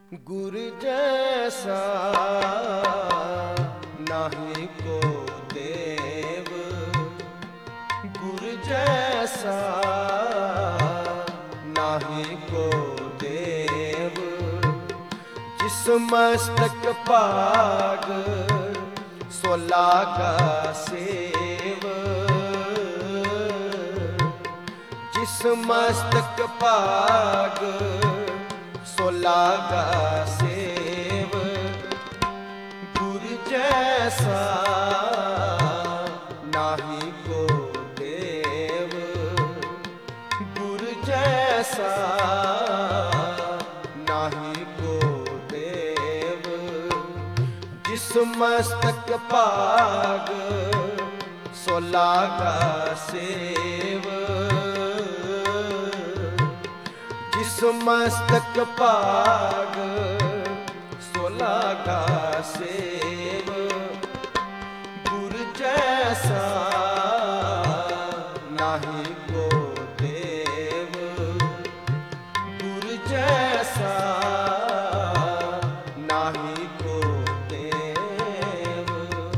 गुर जैसा नाहि को देव, गुर जैसा नाहि को देव। जिस मस्तक पाग सो लागा सेव, जिस मस्तक पाग सो लागा सेव। गुर जैसा नाहि को देव, गुर जैसा नाहि को देव। जिस मस्तक पाग सो लागा सेव, जिस मस्तक पाग सो लागा सेव। गुर जैसा नाहि को देव, गुर जैसा नाहि को देव।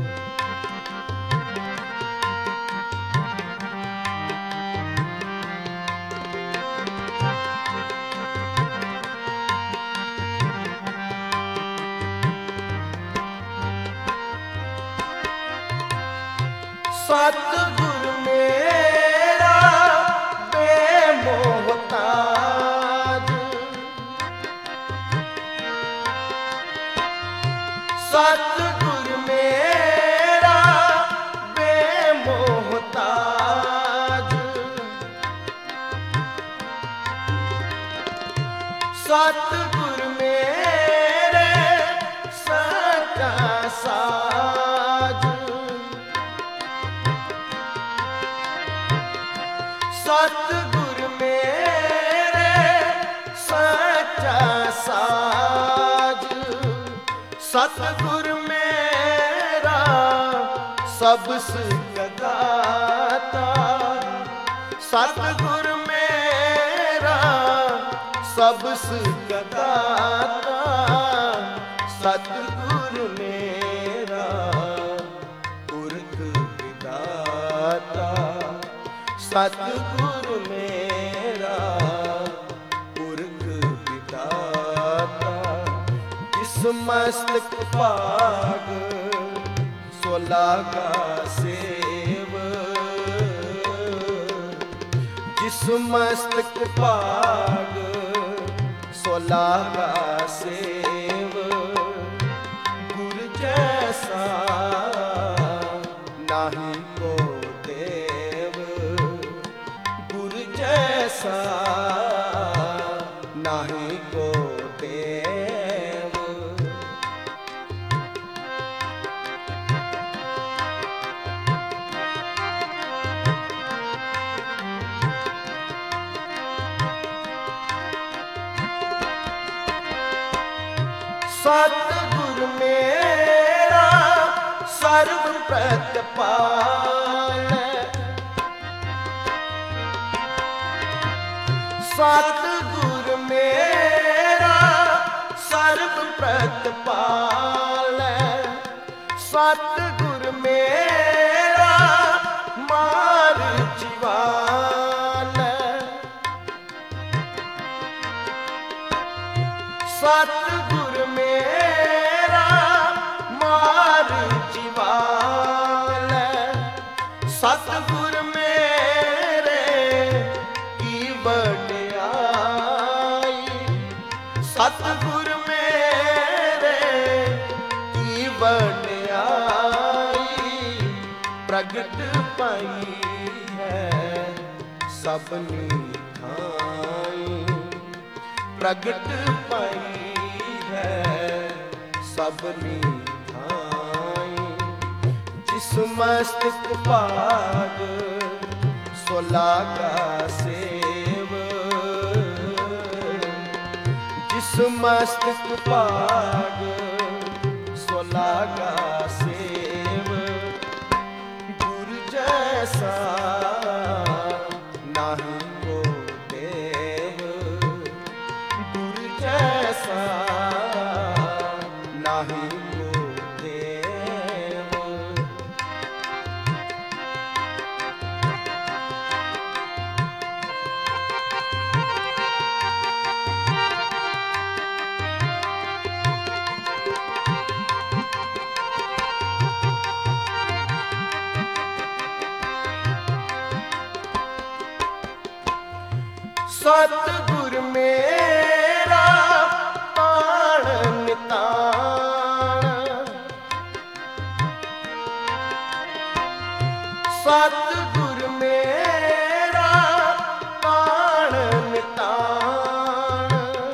सतगुर मेरा बेमोहताज, सतगुर मेरा बेमोहताज। सतगुर मेरे सच्चा साज, सतगुर मेरे सच्चा साज। सतगुर मेरा सब सुखदाता, सतगुर मेरा सब सुखदाता। सतगुर मेरा पुरख विधाता, सतगुर मेरा पुरख विधाता। जिस मस्तक पाग सो लागा सेव, जिस मस्तक पाग सो लागा सेव। गुर जैसा नाहि को देव, गुर जैसा नाहि को देव। सतगुर मेरा सर्व प्रतिपाल, सतगुर मेरा सर्व प्रतिपाल। सतगुर मेरा मार जीवाल, सतगुर मेरा मार जीवाल। सतगुर मेरे की वड्याई, सतगुर मेरे की वड्याई। प्रगट पाई है सबनी थाई, प्रगट पाई है सबनी थाई। जिस मस्तक पाग सो लागा सेव, जिस मस्तक पाग सो लागा सेव। गुर जैसा नाहि को देव, गुर जैसा ਸਤਿਗੁਰ ਮੇਰਾ ਤਾਣ ਨਿਤਾਣ, ਸਤਿਗੁਰ ਮੇਰਾ ਤਾਣ ਨਿਤਾਣ,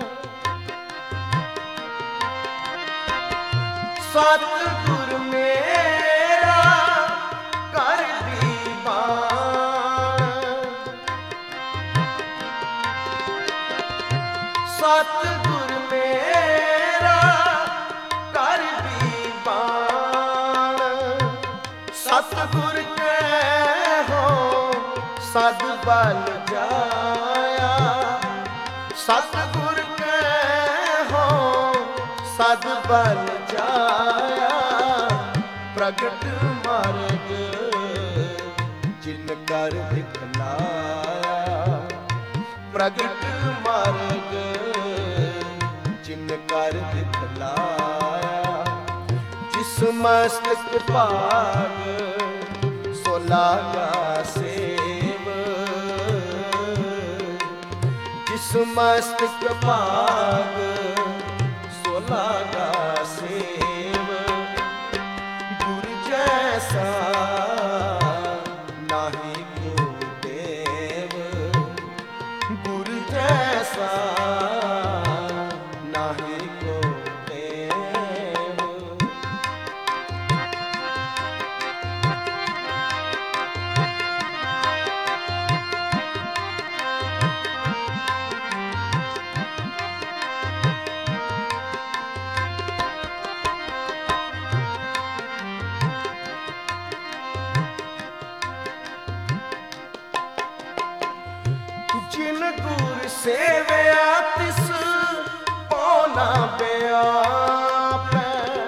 ਸਤਿਗੁਰ ਮੇਰਾ ਕਰ ਦੀਵਾਨ, ਸਤਿਗੁਰ ਮੇਰਾ ਕਰ ਦੀਵਾਨ, ਸਤਿਗੁਰ ਕੈ ਹੋ ਸਦ ਬਲ ਜਾਇਆ, ਸਤਿਗੁਰ ਕੈ ਹੋ ਸਦ ਬਲ ਜਾਇਆ, ਪ੍ਰਗਟ ਮਾਰਗ ਜਿਨ ਕਰ ਦਿਖਲਾਇਆ, ਪ੍ਰਗਟ ਮਾਰਗ ਜਿਨ ਕਰ ਦਿਖਲਾਇਆ, ਜਿਸ ਮਸਤਕ ਭਾਗ ਸੋ ਲਾਗਾ ਸੇਵ, ਜਿਸ ਮਸਤਕ ਭਾਗ ਸੋ ਲਾਗਾ ਸੇਵ, ਗੁਰ ਜੈਸਾ ਨਾਹੀ ਕੋ ਦੇਵ, ਗੁਰ ਜੈਸਾ ਨਾਹੀ ਕੋ ਦੇਵ। ਜਿਨ ਗੁਰ ਸੇਵਿਆ ਤਿਸ ਪਉ ਨਾ ਬਿਆਪੈ,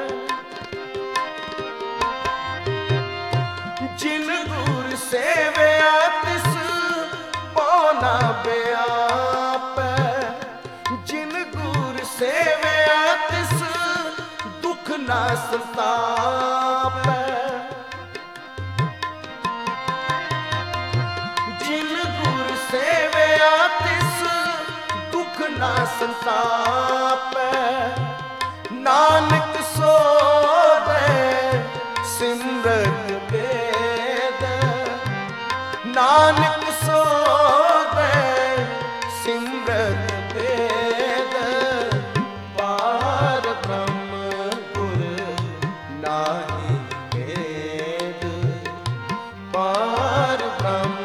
ਜਿਨ ਗੁਰ ਸੇਵਿਆ ਤਿਸ ਪਉ ਨਾ ਬਿਆਪੈ, ਜਿਨ ਗੁਰ ਸੇਵਿਆ ਤਿਸ ਦੁਖ ਨਾ ਸੰਤਾਪੈ, ਜਿਨ ਗੁਰ ਸੇਵਿਆ ਤਿਸ ਦੁਖ ਨਾ ਸੰਤਾਪੈ, ਨਾਨਕ ਸੋਵੈ ਸਿਮਰਤ ਵੇਦ, ਨਾਨਕ ਸੋਵੈ ਸਿਮਰਤ ਵੇਦ, ਪਾਰ ਬ੍ਰਹਮ ਗੁਰ ਨਾਹੀ ਭੇਦ, ਪਾਰ ਬ੍ਰਹਮ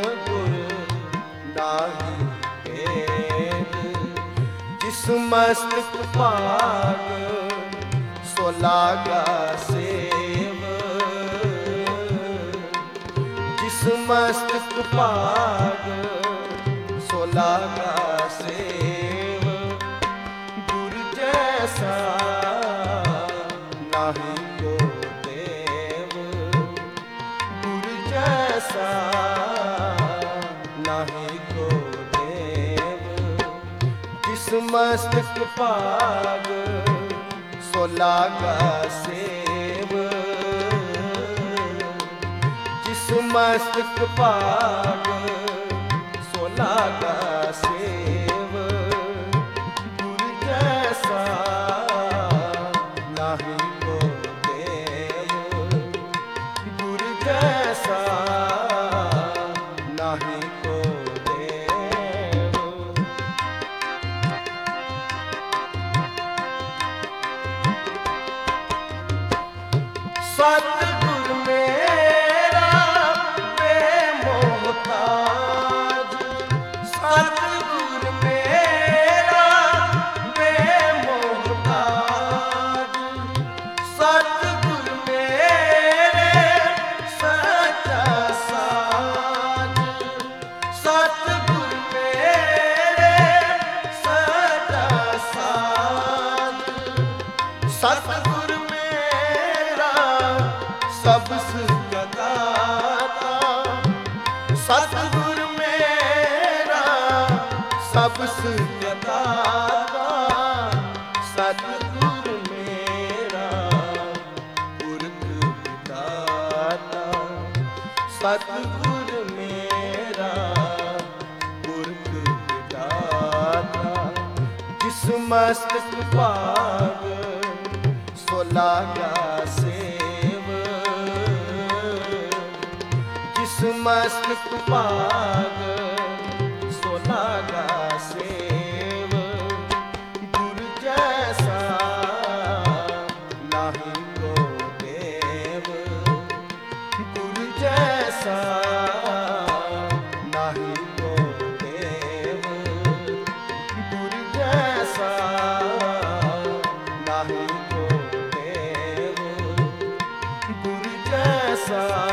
ਨਾਹੀ ਭੇਦ, ਜਿਸ ਮਸਤਕ ਭਾਗ ਸੋ ਲਾਗਾ ਸੇਵ, ਜਿਸ ਮਸਤਕ ਭਾਗ ਸੋ ਲਾਗਾ ਸੇਵ, ਗੁਰ ਜੈਸਾ ਨਾਹੀ ਕੋ ਦੇਵ, ਗੁਰ ਜੈਸਾ ਨਾਹੀ ਕੋ ਦੇਵ, ਜਿਸ ਮਸਤਕ ਭਾਗ ਸੋ ਲਾਗਾ ਸੇਵ, ਜਿਸ ਮਸਤਕ ਭਾਗ ਸੋ ਲਾਗਾ ਸੇਵ, ਗੁਰ ਜੈਸਾ ਨਾਹੀ ਕੋ ਦੇਵ, ਗੁਰ ਜੈਸਾ ਨਾਹੀ ਕੋ ਦੇਵ। ਸਤਿਗੁਰ ਮੇਰਾ ਬੇਮੋਹਤਾਜ, ਸਤਿਗੁਰ ਮੇਰਾ ਬੇਮੋਹਤਾਜ, ਸਤਿਗੁਰ ਮੇਰੇ ਸੱਚਾ ਸਾਜ, ਸਤਿਗੁਰ ਮੇਰੇ ਸੱਚਾ ਸਾਜ, ਸਤਿਗੁਰ ਮੇਰਾ ਸਭ ਸੁਖ ਦਾਤਾ, ਸਤਿਗੁਰ ਮੇਰਾ ਸਭ ਸੁਖ ਦਾਤਾ, ਸਤਿਗੁਰ ਮੇਰਾ ਪੁਰਖ ਦਾਤਾ, ਸਤਿਗੁਰ ਮੇਰਾ ਪੁਰਖ मस्तक भाग सो लागा सेव, जिस मस्तक भाग सो लागा सेव। गुरु जैसा नाही को देव, गुरु जैसा नाही को देव, गुरु जैसा नाही को देव, गुरु जैसा